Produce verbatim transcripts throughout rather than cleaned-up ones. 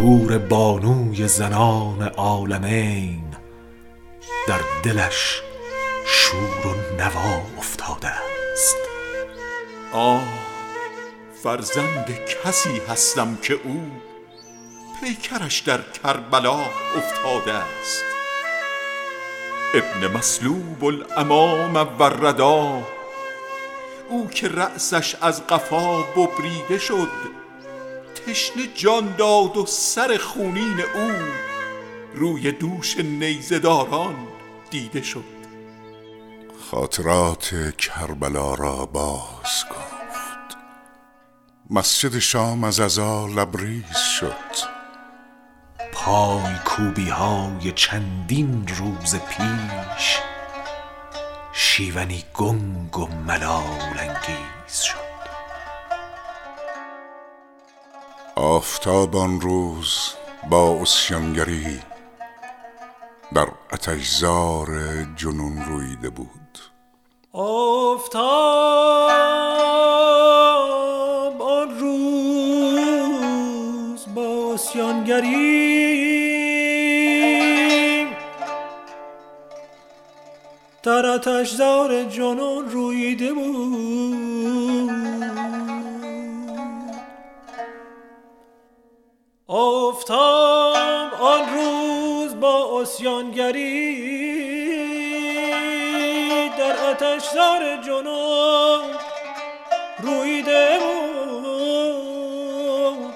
حور بانوی زنان عالمین در دلش شور و نوا افتاده است. آه فرزند کسی هستم که او پیکرش در کربلا افتاده است. ابن مسلوب الامام والردا، او که رأسش از قفا ببریده شد، تشنه جان داد و سر خونین او روی دوش نیزداران دیده شد. خاطرات کربلا را باز گفت. مسجد شام از عزا لبریز شد. پای کوبی های چندین روز پیش شیونی گنگ و ملال انگیز شد. آفتاب آن روز با عصیانگری در آتشزار جنون رویده بود. آفتاب آن روز با عصیانگری در آتشزار جنون رویده بود. آفتاب آن روز با عصیانگری در آتشزار جنون رویده بود.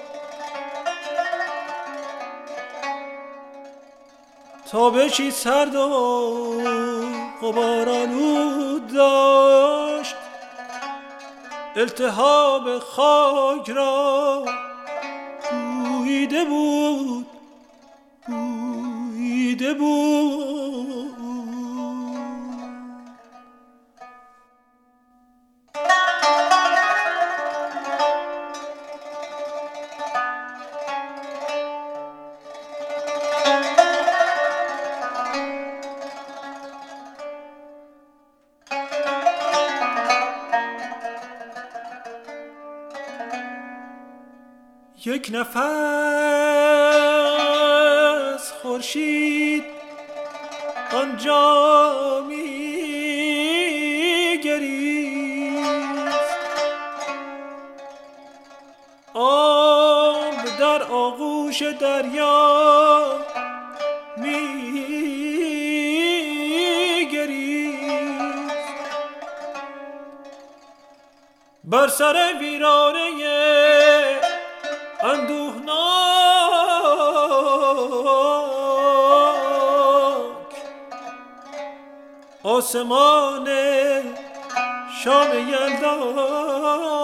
تابشی سرد و غبارآلود داشت، التهاب خاک را بویده بود بویده بود. یک نفس خورشید آنجا می گریست، آب در آغوش دریا می گریست. بر سر ویرانه اندوهناک آسمان شام یلدا